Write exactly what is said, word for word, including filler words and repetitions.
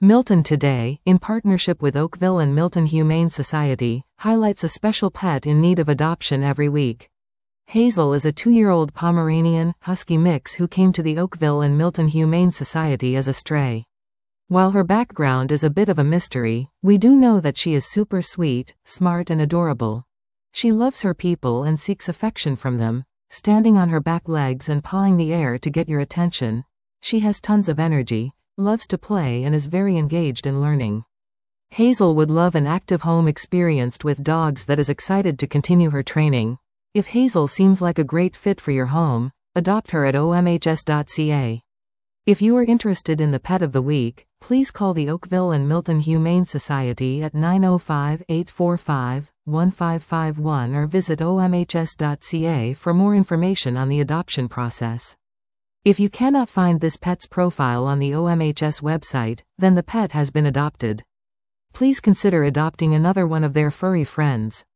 Milton Today, in partnership with Oakville and Milton Humane Society, highlights a special pet in need of adoption every week. Hazel is a two-year-old Pomeranian Husky mix who came to the Oakville and Milton Humane Society as a stray. While her background is a bit of a mystery, we do know that she is super sweet, smart and adorable. She loves her people and seeks affection from them, standing on her back legs and pawing the air to get your attention. She has tons of energy, loves to play and is very engaged in learning. Hazel would love an active home experienced with dogs that is excited to continue her training. If Hazel seems like a great fit for your home, adopt her at O M H S dot C A. If you are interested in the pet of the week, please call the Oakville and Milton Humane Society at nine oh five, eight four five, one five five one or visit O M H S dot C A for more information on the adoption process. If you cannot find this pet's profile on the O M H S website, then the pet has been adopted. Please consider adopting another one of their furry friends.